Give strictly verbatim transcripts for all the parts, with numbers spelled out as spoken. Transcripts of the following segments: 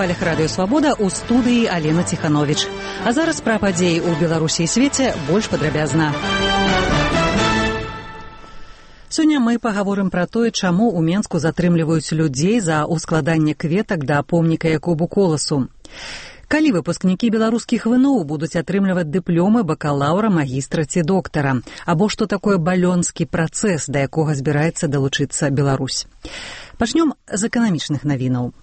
хвалях радыё «Свабода» ў студыі Алена Ціхановіч. А зараз пра падзеі ў Беларусі і свеце больш падрабязна. Сёння мы пагаворым пра тое, чаму ў Менску затрымліваюць людзей за ускладанне кветак да помніка Якубу Коласу. Калі выпускнікі беларускіх ВНУ будуць атрымліваць дыпломы бакалаўра, магістра ці доктара, або што такое балёнскі працэс, да якога збіраецца далучыцца Беларусь. Пачнём з эканамічных навінаў.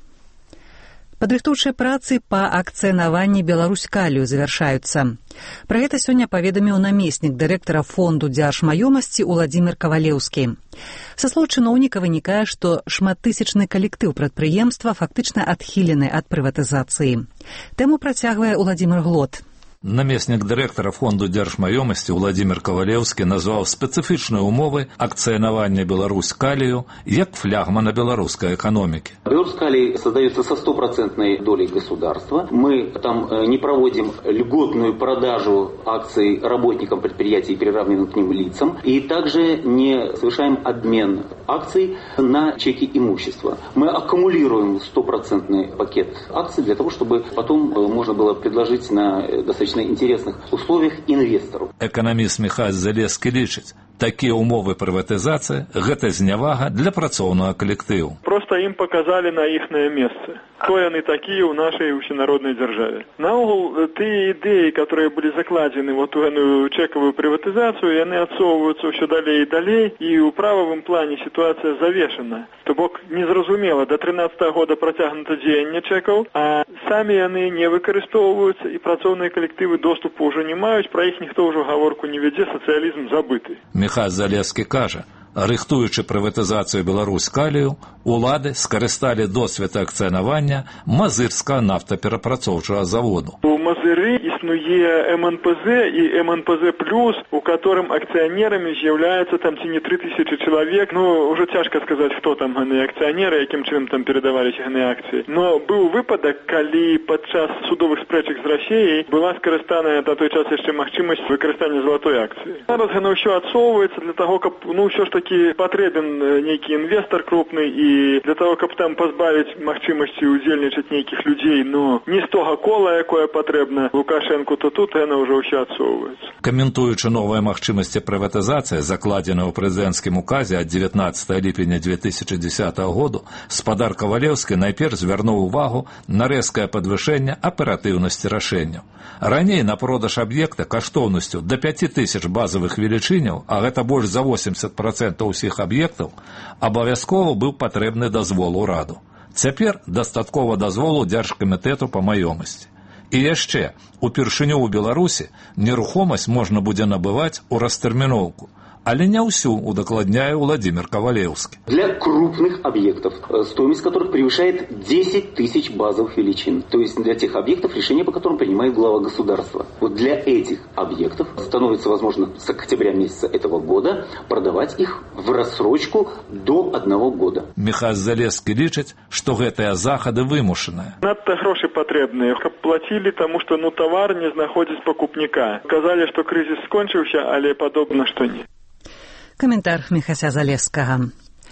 Падрыхтоўчыя працы па акцыянаванні Беларусь-Калію завяршаюцца. Пра гэта сёння паведаміў намеснік дырэктара фонду дзяржмаёмасці Уладзімір Кавалеўскі. Са слоў чыноўніка вынікае, што шматтысячны калектыў прадпрыемства фактычна адхілены ад прыватызацыі. Тэму працягвае Уладзімір Глот. Намеснік дырэктара фонду дзяржмаёмасці Уладзімір Кавалеўскі назваў спецыфічныя умовы акцыянавання Беларусь-Калію як флягмана беларускай экономики. Беларусь-Калий создается со стопроцентной долей государства. Мы там не проводим льготную продажу акций работникам предприятий, приравненным к ним лицам, и также не совершаем обмен акций на чеки имущества. Мы аккумулируем стопроцентный пакет акций для того, чтобы потом можно было предложить на достаточно интересных условиях инвестору. Экономіст Міхась Залескі лічыць, такія умовы прыватызацыі – гэта знявага для працоўнага калектыву. Просто ім показалі на іхнае месца. Хто яны такія ў нашай усенароднай дзяржаве. Наогул, тыя ідэі, которые былі закладзены вот у эту чекавую прыватызацыю, яны адсоўваюцца ўсё далей і далей, і ў прававым плане сітуацыя завешана. То бок незразумела, да трынаццатага года працягнута дзеянне чекаў, а самі яны не выкарыстоўваюцца, і працоўныя калектывы доступу ўжо не маюць, пра іх ніхто ўжо гаворку не вядзе, сацыялізм забыты. Міхась Залескі кажа, рыхтуючы прыватызацыю Беларусь-Калію, улады скарысталі досвед акцыянавання Мазырскага нафтаперапрацоўчага заводу. У Мазыры існуе эм эн пэ зэ і эм эн пэ зэ плюс, у которым акцыянерамі з'яўляецца там ці не тры тысячы чалавек. Ну, ўжо цяжка сказаць, хто там гэны акцыянеры, якім чынам там перадаваліся гэны акцыі. Но быў выпадак, калі падчас судовых спрэчак з Расіяй была скарыстаная на той час яшчэ магчымасць выкарыстання залатой акцыі. Зараз гэта ўсё адсоўваецца для таго, каб ну ўсё ж такі патрэбен нейкі інвестор крупны, і для того, каб там пазбавіць магчымасці удзельнічаць нейкіх людзей, но не з тога кола, якое патрэбна Лукашэнку, то тут яна ўжо ўсё адсоўваецца. Каментуючы новыя магчымасці прыватызацыі, закладзеныя ў прэзідэнцкім указе ад дзевятнаццатага ліпеня дзве тысячы дзесятага году, спадар Кавалеўскі найперш звярнуў увагу на рэзкае падвышэнне аператыўнасці рашэнняў. Раней на продаж аб'екта каштоўнасцю да пяці тысяч базавых велічыняў, а гэта больш за восемьдесят процентов ўсіх аб'ектаў, абавязкова быў патрэбны дазвол ураду. Цяпер дастаткова дазволу Дзяржкамітэту па маёмасці. І яшчэ, упершыню ў Беларусі нерухомасць можна будзе набываць у растэрміноўку, але не ўсю, удакладняе Уладзімір Кавалеўскі. Для крупных объектов, стоимость которых превышает десять тысяч базовых величин, то есть для тех объектов, решение по которым принимает глава государства. Вот для этих объектов становится возможно с октября месяца этого года продавать их в рассрочку до одного года. Міхась Залескі лічыць, што гэтыя захады вымушаныя. Надта грошы патрэбныя, каб плацілі, таму што ну тавар не знаходзіць пакупніка. Казалі, што крызіс скончыўся, але падобна, што не. Каментар Міхася Залескага.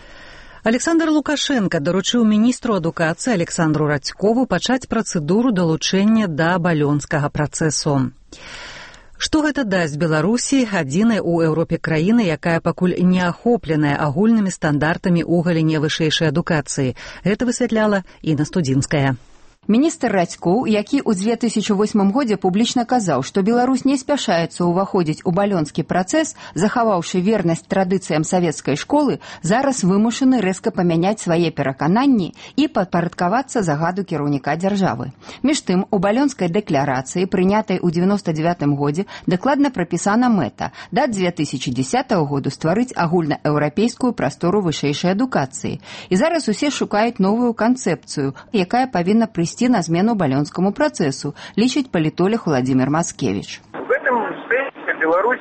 Александр Лукашенко даручыў міністру адукацыі Александру Радзькову пачаць працэдуру далучэння да балёнскага працэсу. Што гэта дасць Беларусі, адзінай у Еўропе краіны, якая пакуль не ахопленая агульнымі стандартамі ў галіне вышэйшай адукацыі? Гэта высвятляла Інна Студзінская. Міністр Радзькоў, які ў дзве тысячы восьмым годзе публічна казаў, што Беларусь не спяшаецца ўваходзіць у балёнскі працэс, захаваўшы вернасць традыцыям савецкай школы, зараз вымушаны рэзка памяняць свае перакананні і падпарадкавацца загаду кіраўніка дзяржавы. Між тым, у балёнскай дэкларацыі, прынятай у дзевяноста дзевятым годзе, дакладна прапісана мэта да дзве тысячы дзесятага году стварыць агульнаеўрапейскую прастору вышэйшай адукацыі. І зараз усе шукаюць новую канцэпцыю, якая павінна прыйсці на змену балёнскому процессу, лічыць палітолог Владимир Маскевич. В этом смысле Беларусь смог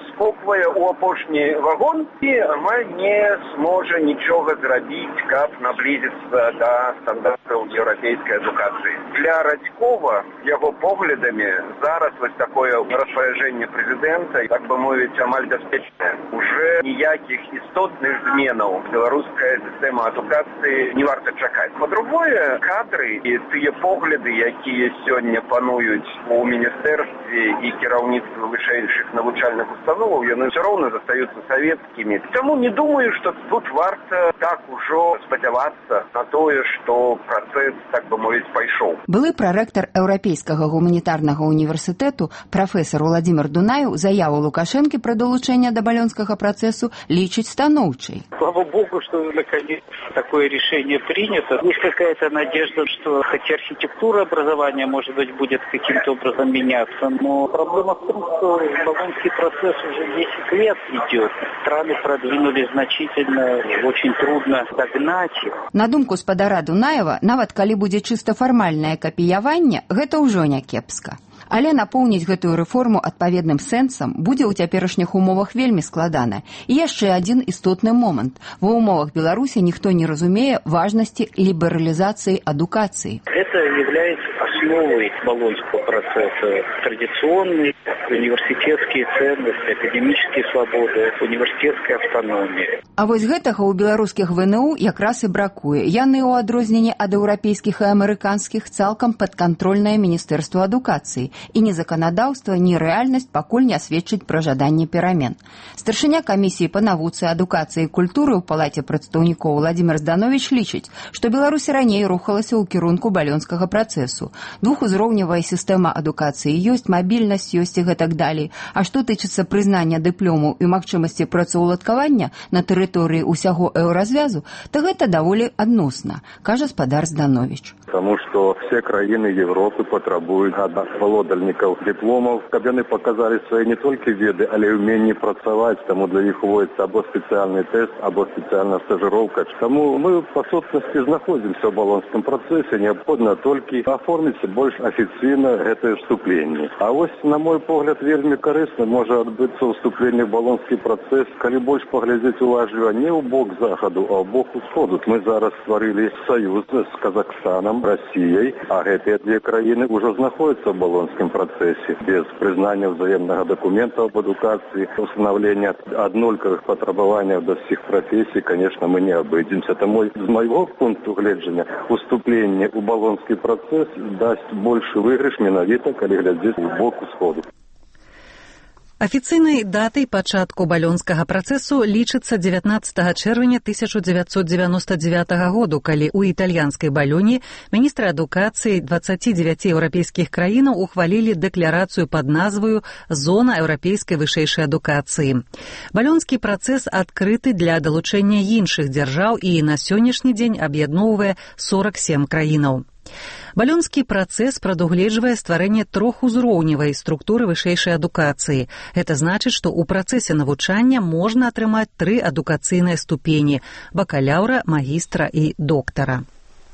заскаквае ў апошні вагон і амаль не зможа нічога зрабіць, каб наблізіцца да стандартаў еўрапейскай адукацыі. Для Радзькова, яго поглядамі, зараз вось такое распараджэнне прэзідэнта, так бы мовіць, амаль бяспечнае. Уже ніякіх істотных зменаў беларуская сістэма адукацыі не варта чакаць. Па-другое, кадры і тыя погляды, якія сёння пануюць у міністэрстве і кіраўніцтве вышэйшых навучальных установаў, яны ўсё роўна застаюцца савецкімі. Таму не думаю, што тут варта так ужо спадзявацца на тое, што працэс, так бы мовіць, пайшоў. Былы прарэктар Еўрапейскага гуманітарнага універсітэту прафесар Уладзімір Дунаеў заяву Лукашэнкі пра долучэнне да балонскага працэсу лічыць станоўчай. Слава Богу, что наконец такое решение принято. Есть какая-то надежда, что хотя архитектура образования, может быть, будет каким-то образом меняться, но проблема в том, что болонский процесс уже десять лет идет. Страны продвинулись значительно, очень трудно догнать их. На думку спадара Дунаева, нават калі будзе чыста фармальнае капіяванне, гэта ўжо не кепска. Але напоўніць гэтую рэформу адпаведным сэнсам будзе ў цяперашніх умовах вельмі складана. І яшчэ адзін істотны момант. Ва ўмовах Беларусі ніхто не разумее важнасці лібералізацыі адукацыі. Это является основой болонского процесса. Традиционные университетские ценности, академические свободы, университетская автономия. А вось гэтага ў беларускіх ВНУ якраз і бракуе. Яны ў адрозненне ад еўрапейскіх і амерыканскіх цалкам падкантрольнае міністэрству адукацыі. І ні заканадаўства, ні рэальнасць пакуль не сведчыць пра жаданне перамен. Старшыня камісіі па навуцы, адукацыі і культуры ў палаце прадстаўнікоў Владзімір Здановіч лічыць, што Беларусь раней рухалася ў кірунку балёнскага працэсу. Двухузроўневая сістэма адукацыі ёсць, мабільнасць ёсць і гэтак далей. А што тычыцца прызнання дыплому і магчымасці працаўладкавання на тэрыторыі ўсяго еўразвязу, то гэта даволі адносна, кажа спадар Здановіч. Потому что все краіны Европы потребуют ад валодальнікаў дипломов, каб яны показали свои не только веды, але и умение працаваць. Тому для них вводится або специальный тест, або специальная стажировка. Тому мы по собственности находимся в балонском процессе. Необходимо только оформить больш офіцыйна гэтае вступленне. А вось, на мой погляд, вельмі карысна можа адбыцца ўступленне в балонскі працэс, калі больш паглядзець уважліва не ў бок захаду, а ў бок усходу. Мы зараз стварылі саюз з Казахстанам, Россией, а гэтыя две краіны ўжо знаходзяцца в балонскім працэсе. Без прызнання ўзаемнага дакумента об адукацыі, установлення аднолькавых патрабаванняў да ўсіх прафесій, конечно, мы не абыдземся. Таму з майго пункту гледжання уступленне ў балонскі працэс дасць большы выйгрыш менавіта, калі глядзець у бок усходу. Афіцыйнай датай пачатку балёнскага працэсу лічыцца дзевятнаццатага чэрвеня тысяча дзевяцьсот дзевяноста дзевятага году, калі ў італьянскай балёне міністры адукацыі дваццаці дзевяці еўрапейскіх краінаў ухвалілі дэкларацыю пад назваю «Зона еўрапейскай вышэйшай адукацыі». Балёнскі працэс адкрыты для далучэння іншых дзяржаў і на сённяшні дзень аб'ядноўвае сорак сем краінаў. Балёнскі працэс прадугледжвае стварэнне трохузроўневай структуры вышэйшай адукацыі. Гэта значыць, што ў працэсе навучання можна атрымаць тры адукацыйныя ступені – бакалаўра, магістра і доктара.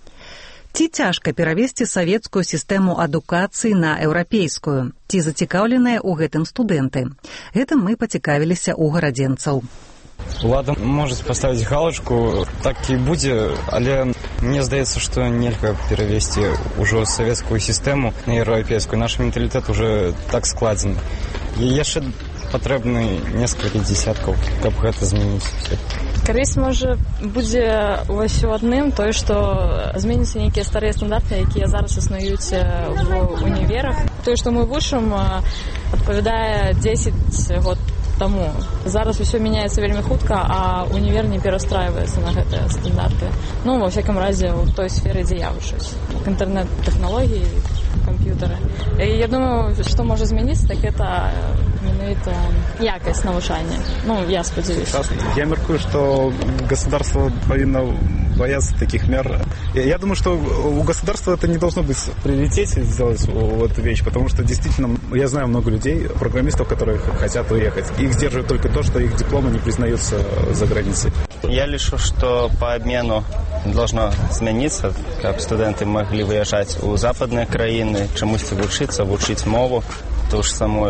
Ці цяжка перавесці савецкую сістэму адукацыі на еўрапейскую? Ці зацікаўленыя ў гэтым студэнты? Гэтым мы пацікавіліся ў гарадзенцаў. Улада может поставить галочку, так и будзе, але мне здаецца, что нельга перавесці ўжо савецкую сістэму на еўрапейскую. Наш менталітэт уже так складзены. І яшчэ патрэбны некалькі дзесяткаў, каб гэта змяніць. Карысць можа будзе ўсё адным, тое, што зменяцца нейкія старыя стандарты, якія зараз існуюць в універах. Тое, што мы вучым, адпавядае дзесяць год таму. Зараз усё мяняецца вельмі хутка, а універ не перастрайваецца на гэтыя стандарты. Ну, ва всяком разе, у той сферы, дзе я вучусь. Інтэрнэт-тэхналогіі, камп'ютары. І я думаю, што можа змяніцца, так это менавіта якасць навучання. Ну, я спадзяюся. Я мяркую, што государство павінна бояться таких мер. Я думаю, что у государства это не должно быть в приоритете сделать вот эту вещь, потому что действительно я знаю много людей, программистов, которые хотят уехать. Их сдерживает только то, что их дипломы не признаются за границей. Я лишу, что по обмену должно измениться, как студенты могли выезжать у западные краины, чему-то учиться, учить мову, ту же самую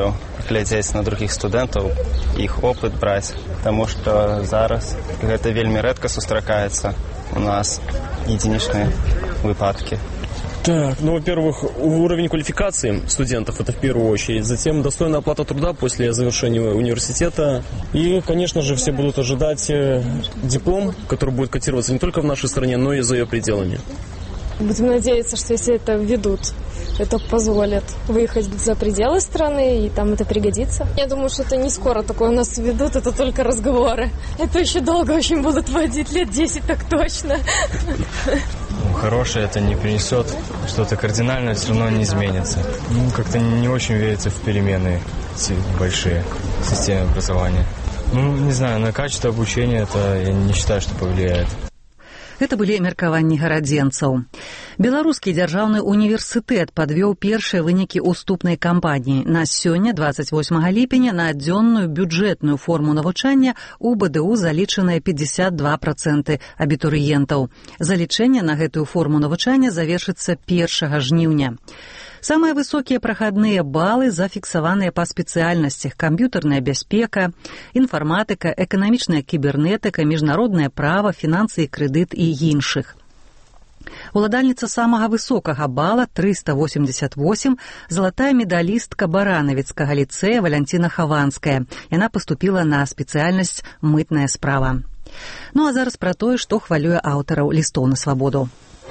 глядзець на другіх студэнтаў, іх опыт браць, таму што зараз гэта вельмі рэдка сустракаецца у нас единичные выпадки. Так, ну, во-первых, уровень квалификации студентов, это в первую очередь. Затем достойная оплата труда после завершения университета. И, конечно же, все будут ожидать диплом, который будет котироваться не только в нашей стране, но и за ее пределами. Будем надеяться, что если это введут, это позволит выехать за пределы страны, и там это пригодится. Я думаю, что это не скоро такое у нас введут, это только разговоры. Это еще долго очень будут вводить, лет десять так точно. Хорошее это не принесет, что-то кардинальное все равно не изменится. Ну, как-то не очень верится в перемены эти большие в системе образования. Ну, не знаю, на качество обучения это я не считаю, что повлияет. Это былі меркаванні гарадзенцаў. Беларускі дзяржаўны універсітэт падвёў першыя вынікі уступнай кампаніі. На сёння, двадцать восьмага ліпеня, на дзённую бюджэтную форму навучання у БДУ залічаныя пятьдесят два проценты абітурыентаў. Залічэнне на гэтую форму навучання завершыцца першага жніўня. Самыя высокія прахадныя балы зафіксаваныя па спецыяльнасцях: камп'ютарная бяспека, інфарматыка, эканамічная кібернетыка, міжнароднае права, фінансы і крэдыт і іншых. Уладальніца самага высокага бала триста восемьдесят восемь, залатая медалістка Баранавіцкага ліцэя Валянціна Хаванская. Яна паступіла на спецыяльнасць мытная справа. Ну а зараз пра тое, што хвалюе аўтараў лістоў на свабоду.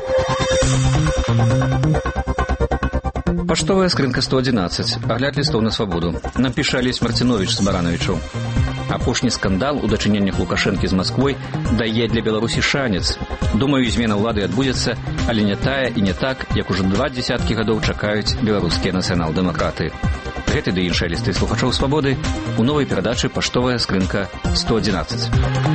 Паштовая скрынка сто одиннадцать. Агляд лістоў на свабоду. Нам піша Алесь Марціновіч з Баранавічаў. Апошні скандал у дачыненнях Лукашэнкі з Масквой дае для Беларусі шанец. Думаю, змена ўлады адбудзецца, але не тая і не так, як ужо два дзесяткі гадоў чакаюць беларускія нацыянал-дэмакраты. Гэты ды іншыя лісты слухачоў свабоды у новай перадачы «Паштовая скрынка сто одиннадцать».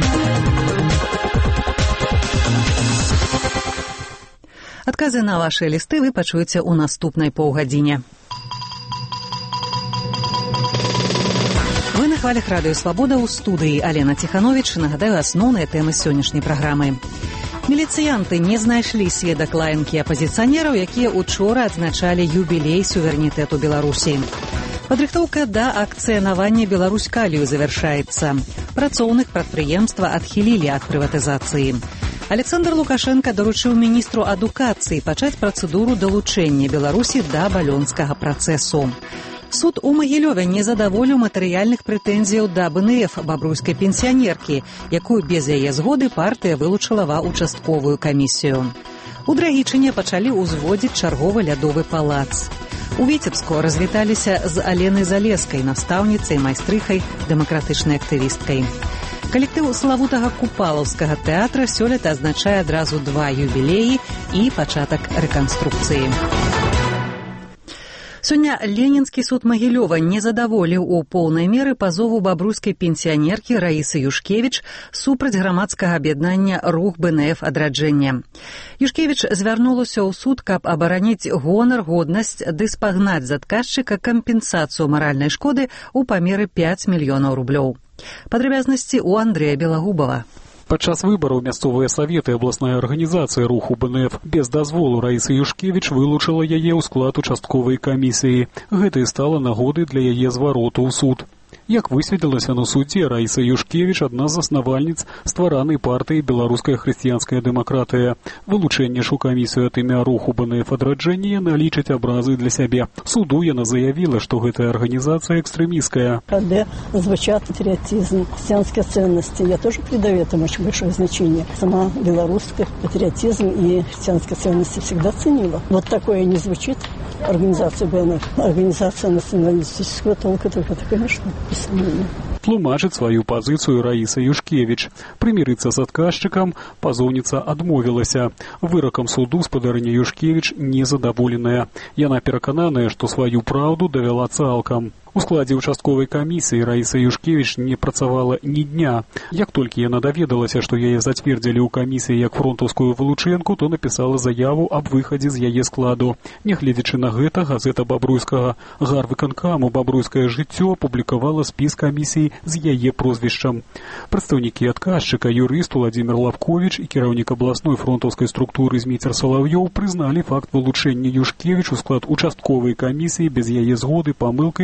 Адказы на вашыя лісты вы пачуеце ў наступнай паўгадзіне. Вы на хвалях радыё «Свабода» ў студыі. Алена Ціхановіч. Нагадаю асноўныя тэмы сённяшняй праграмы. Міліцыянты не знайшлі сведак лаянкі апазіцыянераў, якія учора адзначалі юбілей суверэнітэту Беларусі. Падрыхтоўка да акцыянавання «Беларусь-Калію» завяршаецца. Працоўных прадпрыемства адхілілі ад прыватызацыі. Александр Лукашенко даручыў міністру адукацыі пачаць працэдуру далучэння Беларусі да балёнскага працэсу. Суд у Магілёве не задаволіў матэрыяльных прэтэнзіяў да БНФ бабруйскай пенсіянеркі, якую без яе згоды партыя вылучыла ва ўчастковую камісію. У Драгічыне пачалі ўзводзіць чарговы лядовы палац. У Віцебску развіталіся з Аленай Залескай, настаўніцай, майстрыхай, дэмакратычнай актывісткай. Калектыў славутага купалаўскага тэатра сёлета адзначае адразу два юбілеі і пачатак рэканструкцыі. Сёння Ленінскі суд Магілёва не задаволіў у поўнай меры пазову бабруйскай пенсіянеркі Раісы Юшкевіч супраць грамадскага аб'яднання «Рух БНФ адраджэння». Юшкевіч звярнулася ў суд, каб абараніць гонар, годнасць ды спагнаць з адказчыка кампенсацыю маральнай шкоды ў памеры пяць мільёнаў рублёў. Падрабязнасці ў Андрэя Белагубава. Падчас выбараў мясцовыя саветы абласная арганізацыя руху БНФ без дазволу Раісы Юшкевіч вылучыла яе ў склад участковай камісіі. Гэта і стала нагодай для яе звароту ў суд. Як высветлілася на судзе, Раіса Юшкевіч адна з заснавальніц стваранай партыі «Беларуская хрысціянская дэмакратыя». Вылучэнне ж у камісію ад імя руху БНФ адраджэння яна лічыць абразы для сябе. Суду яна заявіла, што гэтая арганізацыя экстрэмісткая. Когда звучат патриотизм, христианские ценности, я тоже придаю этому очень большое значение. Сама белорусская патриотизм и христианские ценности всегда ценила. Вот такое не звучит организация БНФ. Организация националистического толка, только это, конечно, бессомненно. Тлумачыць сваю пазіцыю Раіса Юшкевіч. Прымірыцца з адказчыкам пазоўніца адмовілася. Выракам суду спадарыня Юшкевіч незадаволеная. Яна перакананая, што сваю праўду давяла цалкам. У складзе участковай камісіі Раіса Юшкевіч не працавала ні дня. Як толькі яна даведалася, што яе зацвердзілі ў камісіі як фронтаўскую вылучэнку, то напісала заяву аб выхадзе з яе складу. Нягледзячы на гэта, газета бабруйскага гарвыканкаму «Бабруйскае жыццё» апублікавала спіс камісій з яе прозвішчам. Прадстаўнікі адказчыка, юрыст Владзімір Лапковіч і кіраўнік абласной фронтаўскай структуры Зміцер Салаўёў прызналі факт вылучэння Юшкевіч у склад участковай камісіі без яе згоды памылкай, парушэннем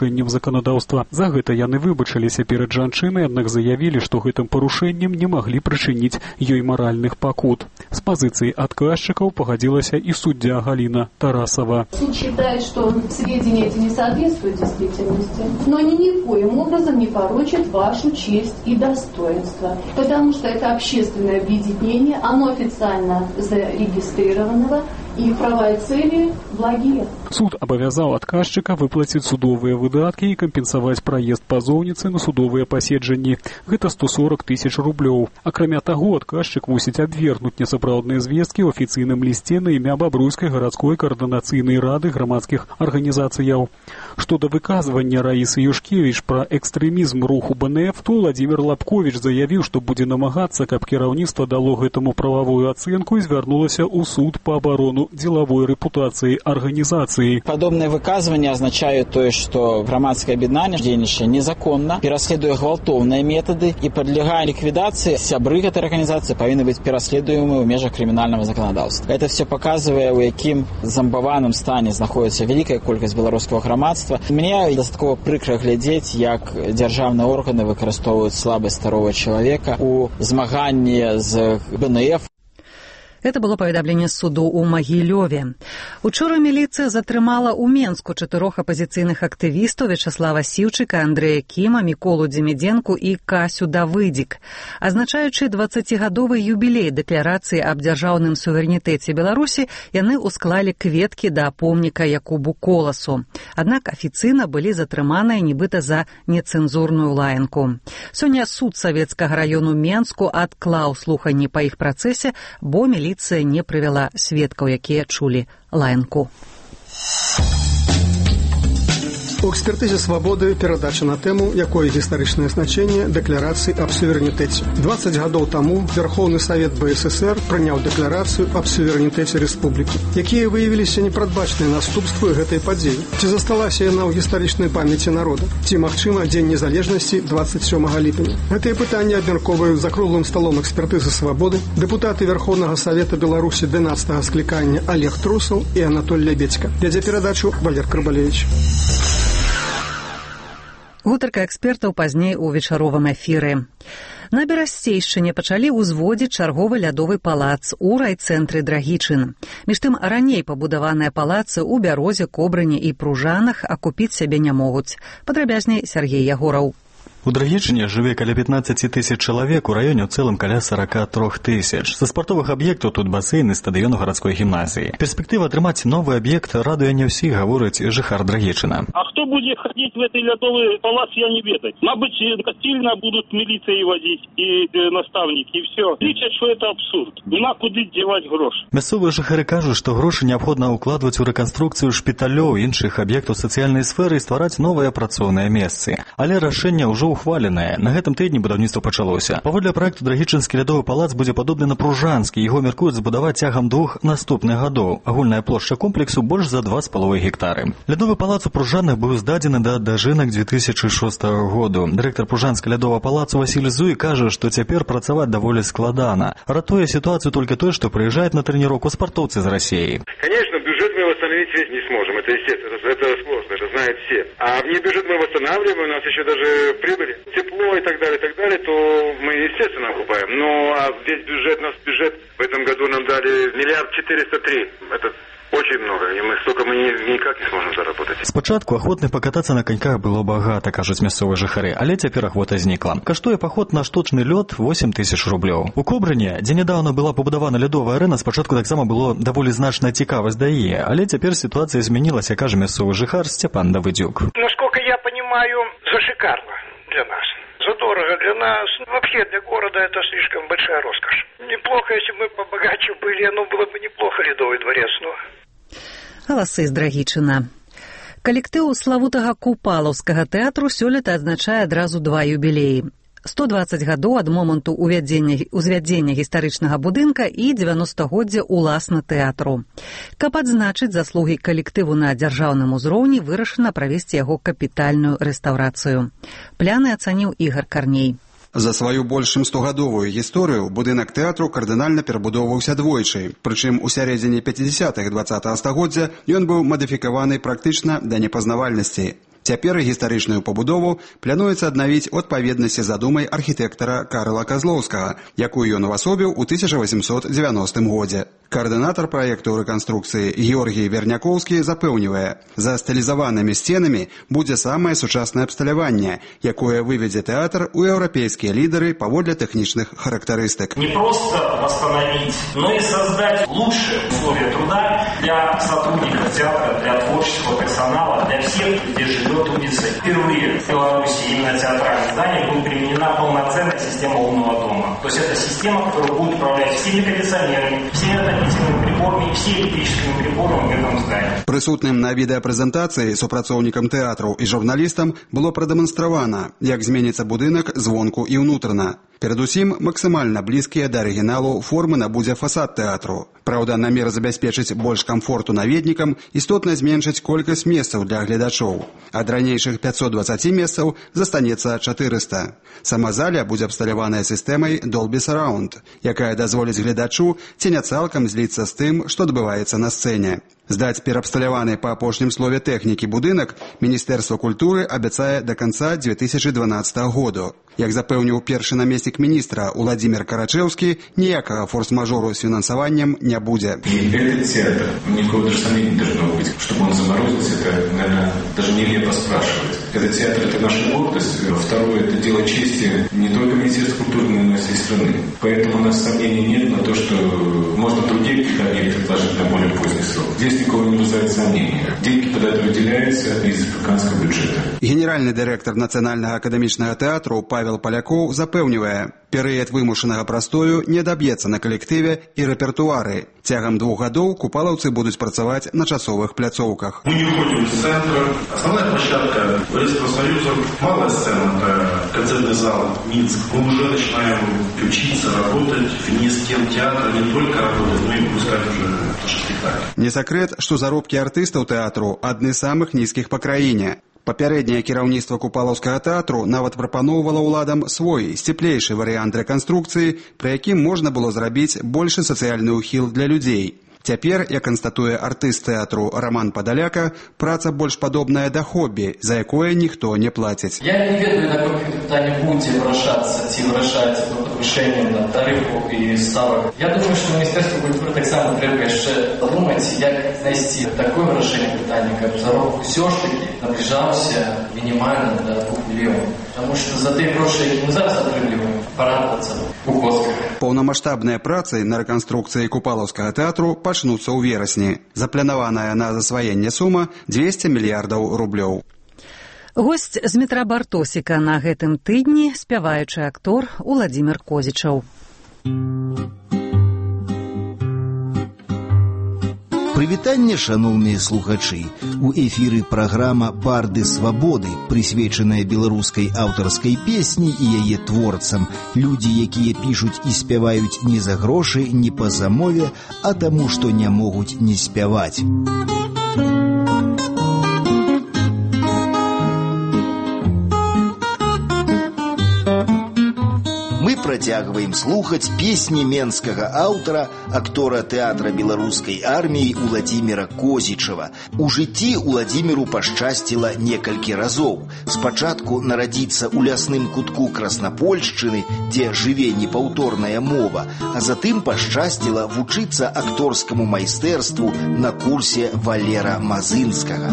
парушэннем заканадаўства. За гэта яны выбачыліся перад жанчынай, аднак заявілі, што гэтым парушэннем не маглі прычыніць ёй маральных пакут. С позиции отказчиков погодилась и судья Галина Тарасова. Суд считает, что сведения эти не соответствуют действительности, но они никоим образом не порочат вашу честь и достоинство, потому что это общественное объединение, оно официально зарегистрированного, и права и цели благие. Суд абавязаў адказчыка выплаціць судовыя выдаткі і кампенсаваць праезд пазоўніцы на судовыя паседжанні. Гэта сто сорок тысяч рублёў. Акрамя таго, адказчык мусіць абвергнуць несапраўдныя звесткі ў афіцыйным лісце на імя Бабруйскай гарадской каардынацыйнай рады грамадскіх арганізацыяў. Што да выказвання Раісы Юшкевіч пра экстрэмізм руху бэ эн эф, то Владзімір Лапковіч заявіў, што будзе намагацца, каб кіраўніцтва дало гэтаму прававую ацэнку і звярнулася ў суд па абарону деловой репутации организации. Подобные выказывания означают то, что громадское объединение денежное незаконно, переследуя гвалтовные методы и подлегая ликвидации, сябры этой организации повинны быть переследуемы в межах криминального законодательства. Это все показывает, у яким зомбованном стане находится великая колькость белорусского громадства. Мне достаточно прикро глядеть, як державные органы выкористовывают слабость старого человека у змагання з бэ эн эф. Это было паведамленне суду ў Магілёве. Учора міліцыя затрымала ў Менску чатырох апазіцыйных актывістаў Вячаслава Сіўчыка, Андрэя Кіма, Міколу Дземідзенку і Касю Давыдзік. Азначаючы дваццацігадовы юбілей дэкларацыі аб дзяржаўным суверэнітэце Беларусі, яны ўсклалі кветкі да помніка Якубу Коласу. Аднак афіцыйна былі затрыманыя нібыта за нецэнзурную лаянку. Сёння суд Савецкага раёну Менску адклаў слуханні па іх працэсе, бо міліцыя Полиция не привела сведкаў, якія чулі лаянку. У экспертызе «Свабоды» перадача на тэму, якое гістарычнае значэнне дэкларацыі аб суверэнітэце. дваццаць гадоў таму Верховны Савет бэ эс эс эр прыняў дэкларацыю аб суверэнітэце рэспублікі, якія выявіліся непрадбачныя наступствы гэтай падзеі. Ці засталася яна ў гістарычнай памяці народа? Ці, магчыма, Дзень незалежнасці дваццаць сёмага ліпеня? Гэтыя пытанні абмяркоўваюць за круглым сталом экспертызы «Свабоды» дэпутаты Верховнага Савета Беларусі дванаццатага склікання Олег Трусаў і Анатоль Лябедзька. Вядзе перадачу Валер Карбалевич. Гутарка экспертаў пазней у вечаровым эфіры. На Берасцейшчыне пачалі ўзводзіць чарговы лядовы палац у райцэнтры Драгічын. Між тым, раней пабудаваныя палацы ў Бярозе, Кобрыні і Пружанах акупіць сябе не могуць. Падрабязней Сергей Ягораў. У Драгічыне жыве каля пятнаццаць тысяч чалавек, у раёне ў цэлым каля сорок три тысяч. Са спартовых аб'ектаў тут басейн і стадыён у гарадской гімназіі. Перспектыва атрымаць новы аб'ект радуе не ўсіх, гаворыць жыхар Драгічына. А хто будзе хадзіць в этой лядовый палац, я не ведаю. Мабыць, насильно будут милиции возить и наставники, и все. Лічаць, что это абсурд. Нема куды дзеваць грошы. Мясцовыя жыхары кажуць, што грошы неабходна ўкладваць у рэканструкцыю шпіталёў і іншых аб'ектаў сацыяльнай сферы і ствараць новыя працоўныя месцы. Але рашэнне ўжо ухваленае. На гэтым тыдні будаўніцтва пачалося. Паводле праекту Драгічынскі лядовы палац будзе падобны на Пружанскі. Яго мяркуюць забудаваць цягам двух наступных гадоў. Агульная плошча комплексу больш за два з паловай гектары. Лядовы палац у Пружанах быў здадзены да дажынак две тысячи шостага году. Дырэктар Пружанска лядовага палацу Васіль Зуй кажа, што цяпер працаваць даволі складана. Ратуе ситуацию только то, что приезжают на тренировку спортовцы из России. Конечно, бюджет мы восстановить весь не сможем. Это естественно, это, это сложно, это знают все. А вне бюджет мы восстанавливаем, у нас еще даже прибыль, тепло и так далее, и так далее, то мы, естественно, окупаем. Ну, а весь бюджет, наш бюджет в этом году нам дали миллиард четыреста три. Это очень много, и мы столько мы никак не сможем заработать. Спочатку ахвотных покататься на коньках было багата, кажуць мясцовыя жыхары, але цяпер ахвота знікла. Каштуе паход на штучны лёд восемь тысяч рублёў. У Кобрыне, дзе нядаўна была пабудавана лядовая арэна, спачатку таксама было даволі значная цікавасць да яе, але цяпер ситуация изменилась, кажа мясцовы жыхар Степан Давыдюк. Насколько я понимаю, зашикарно для нас. Задорого для нас. Вообще для города это слишком большая роскошь. Неплохо, если бы мы побогаче были, оно было бы неплохо, ледовый дворец, но... Галасы з Драгічына. Калектыў славутага Купалаўскага тэатру сёлета адзначае адразу два юбілеі. сто дваццаць гадоў ад моманту ўзвядзення, ўзвядзення гістарычнага будынка і дзевяностагоддзя ўласна тэатру. Каб адзначыць заслугі калектыву на дзяржаўным узроўні, вырашана правесці яго капітальную рэстаўрацыю. Пляны ацаніў Ігар Карней. За сваю больш чым стогадовую гісторыю будынак тэатру кардынальна перабудоўваўся двойчы, прычым у сярэдзіне пяцідзясятых дваццатага стагоддзя ён быў мадыфікаваны практычна да непазнавальнасці. Цяпер гістарычную пабудову плануецца аднавіць у адпаведнасці з задумай архітэктара Карла Казлоўскага, якую ён увасобіў у тысяча восемьсот девяностым годзе. Координатор проекту рэканструкцыі Георгій Верняковскі запэўнівае, за стылізаванымі сценамі будзе самае сучаснае абсталяванне, якое выведзе тэатр у еўрапейскія лідары паводле тэхнічных характарыстык. Не просто восстановить, но и создать лучшие условия труда для сотрудников театра, для творческого персонала, для всех, где живет, трудится. Впервые в Беларуси именно театральных зданий будет применена полноценная система умного дома. То есть это система, которая будет управлять всеми кондиционерами, всеми отопительными приборами и всеми электрическими приборами в этом здании. Прысутным на відэапрэзентацыі супрацоўнікам тэатру і журналістам было прадэманстравана, як зменіцца будынак звонку і ўнутрана. Перадусім, максімальна блізкія да арыгіналу формы набудзе фасад тэатру. Праўда, намер забяспечыць больш камфорту наведнікам істотна зменшыць колькасць месцаў для гледачоў. Ад ранейшых пятьсот двадцать месцаў застанецца четыреста. Сама заля будзе абсталяваная сістэмай Dolby Surround, якая дазволіць гледачу ці не цалкам зліцца з тым, што адбываецца на сцэне. Здаць пераабсталяваны па апошнім слове тэхнікі будынак Міністэрства культуры абяцае да канца две тысячи двенадцатого году. Як запэўніў першы намеснік міністра Владимир Карачевский, ніякага форс-мажору з фінансаваннем не будет. И этот театр, никакого даже сомнения не должно быть, чтобы он заморозился, это, наверное, даже нелепо спрашивать. Этот театр – это наша гордость. Второе – это дело чести не только Министерства культуры, но и всей страны. Поэтому у нас сомнений нет на то, что можно другие какие-то объекты отложить на более поздний срок. Здесь никого не вызывает сомнения. Деньги под это выделяются из республиканского бюджета. Генеральный директор Национального академичного театра Павел Поляков запэўнівае, перыяд вымушанага прастою не адаб'ецца на калектыве і рэпертуары. Цягам двух гадоў купалаўцы будуць працаваць на часовых пляцоўках. Мы не уходим из центра. Основная площадка Борисского союза, малая сцена, это концертный зал Минск. Мы уже начинаем учиться работать вне стен театра, не только работать, но и выпускать уже наши спектакли. Не секрет, што заробкі артыстаў тэатру адны з самых нізкіх па краіне. Папярэдняе кіраўніцтва купалаўскага тэатру нават прапаноўвала ўладам свой сціплейшы варыянт рэканструкцыі, пры якім можна было зрабіць большы сацыяльны ўхіл для людзей. Цяпер, як канстатуе артыст тэатру Роман Падаляка, праца больш падобная да хобі, за якое ніхто не плаціць. Я не ведаю, наколькі пытанне будзе вырашацца, ці вырашаецца падвышэннем тарыфаў і ставак. Я думаю, што Міністэрству культуры таксама трэба яшчэ падумаць, як знайсці такое вырашэнне пытання, каб заробак усё ж такі набліжаўся мінімальна да двух мільёнаў. Таму што за тыя грошы, які мы зараз атрымліваем, парадавацца у косках. Паўнамаштабныя працы на рэканструкцыі купалаўскага тэатру пачнуцца ў верасні. Запланаваная на засваенне сума двести мільярдаў рублёў. Госць з метра Бартосіка на гэтым тыдні спяваючы актор Уладзімір Козічаў. Прывітанне, шаноўныя слухачы. У эфіры праграма «Барды свабоды», прысвечаная беларускай аўтарскай песні і яе творцам. Людзі, якія пішуць і спяваюць не за грошы, не па замове, а таму, што не могуць не спяваць. Працягваем слухаць песні менскага аўтара, актора тэатра беларускай арміі Уладзіміра Козічава. У жыцці Уладзіміру пашчасціла некалькі разоў. Спачатку нарадзіцца ў лясным кутку Краснапольшчыны, дзе жыве непаўторная мова, а затым пашчасціла вучыцца акторскаму майстэрству на курсе Валера Мазынскага.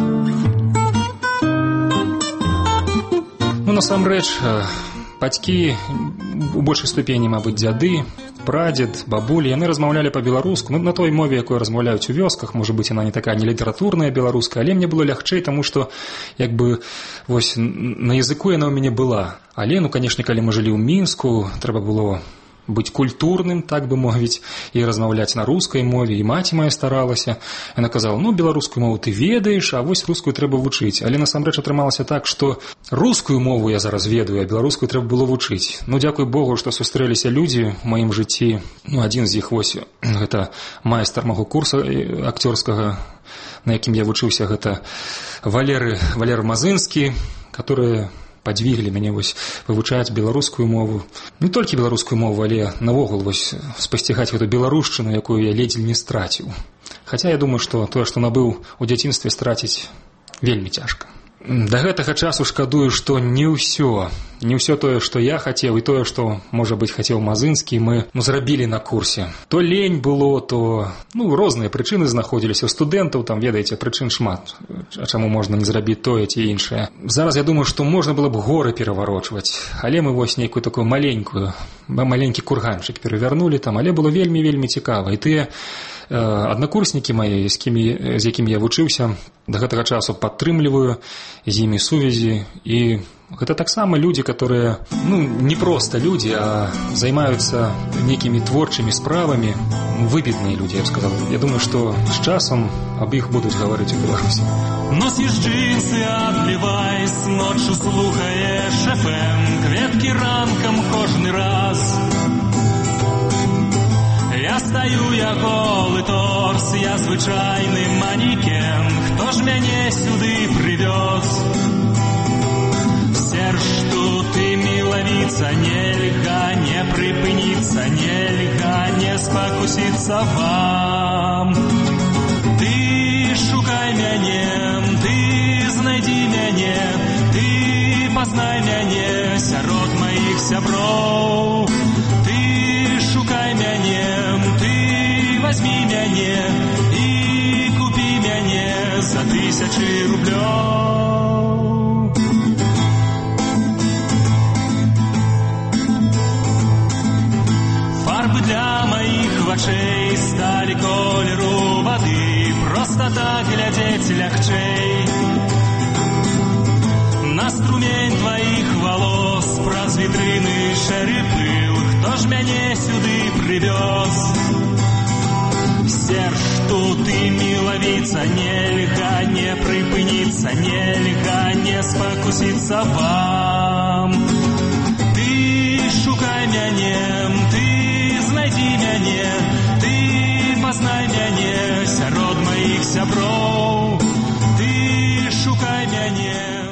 Ну, насамрэч, бацькі, у большай ступені, мабыць, дзяды, прадзед, бабулі, яны размаўлялі па-беларуску, ну, на той мове, якой размаўляюць у вёсках, можа быць, яна не такая не літаратурная беларуская, але мне было лягчэй, таму што, як бы, вось, на языку яна ў мяне была. Але, ну, канешне, калі мы жылі ў Мінску, трэба было быць культурным, так бы мовіць, і размаўляць на рускай мове, і маці моя старалася. Яна казала, ну, беларускую мову ты ведаеш, а вось рускую трэба вучыць. Але насамрэч атрымалася так, што рускую мову я зараз ведаю, а беларускую трэба было вучыць. Ну, дзякуй Богу, што сустрэліся людзі ў маім жыцці. Ну, адзін з іх, вось, гэта майстар маго курса акцёрскага, на якім я вучыўся, гэта Валеры, Валер Мазынскі, который падвіглі мяне вось вывучаць беларускую мову. Не толькі беларускую мову, але навогул вось спасцігаць гэту беларушчыну, якую я ледзь не страціў. Хаця я думаю, што тое, што набыў у дзяцінстве, страціць вельмі цяжка. Да гэтага часу шкадую, што не ўсё, не ўсё тое, што я хацеў, і тое, што, можа быць, хацеў Мазынскі, мы ну, зрабілі на курсе. То лень было, то ну, розныя прычыны знаходзіліся. У студэнтаў, там, ведаеце, прычын шмат, чаму можна не зрабіць тое ці іншае. Зараз я думаю, што можна было б горы пераварочваць, але мы вось нейкую такую маленькую, маленькі курганчык перавярнулі там, але было вельмі-вельмі цікава. І тыя аднакурснікі мае, з, кімі, з якімі я вучыўся, да гэтага часу падтрымліваю з імі сувязі. І гэта таксама людзі, которые, ну, не проста людзі, а займаюцца нейкімі творчымі справамі, выбітныя людзі, я б сказал. Я думаю, што з часам аб іх будуць гаварыць у Беларусі. Носіш джинсы, адлівайс, ноччу слухаеш эф эм, кветкі ранкам кожны раз. Я стаю, я голы торс, я звычайны манекен. Хто ж мяне сюды прывёз? Серж, тут і мілавіцца, нельга не прыпыніцца, нельга не спакусіцца вам. Ты шукай мяне, ты знайдзі мяне, ты пазнай мяне сярод маіх сяброў. Ты шукай мяне, возьми мяне і купі мяне за тысячы рублёў. Фарбы для маіх вачэй сталі колеру вады, проста так глядзець лягчэй. На струмень тваіх валос праз вітрыны шэры пыл, хто ж мяне сюды прывёз? Серж, тут і мілавіцца, нельга не прыпыніцца, нельга не спакусіцца вам. Ты шукай мяне, ты знайдзі мяне, ты пазнай мяне сярод маіх сяброў. Ты шукай мяне.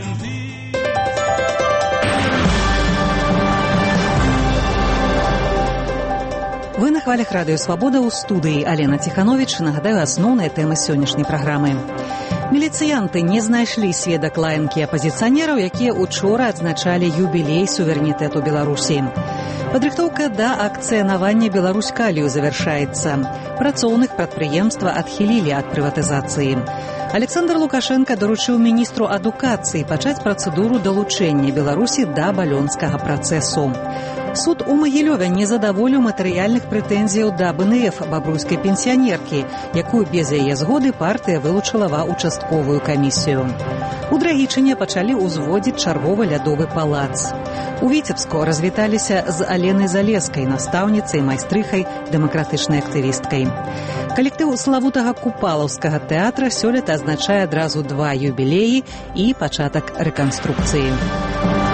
Вы на хвалях радыё «Свабода» ў студыі Алена Ціхановіч. Нагадаю, асноўныя тэмы сённяшняй праграмы. Міліцыянты не знайшлі сведак лаянкі апазіцыянераў, якія учора адзначалі юбілей суверэнітэту Беларусі. Падрыхтоўка да акцыянавання «Беларусь-Калію» завяршаецца. Працоўных прадпрыемства адхілілі ад прыватызацыі. Александр Лукашенко даручыў міністру адукацыі пачаць працэдуру далучэння Беларусі да балёнскага працэсу. Суд у Магілёве не задаволіў матэрыяльных прэтэнзіяў да бэ эн эф бабруйскай пенсіянеркі, якую без яе згоды партыя вылучыла ва ўчастковую камісію. У Драгічыне пачалі ўзводзіць чарговы лядовы палац. У Віцебску развіталіся з Аленай Залескай, настаўніцай, майстрыхай, дэмакратычнай актывісткай. Калектыў славутага купалаўскага тэатра сёлета адзначае адразу два юбілеі і пачатак рэканструкцыі.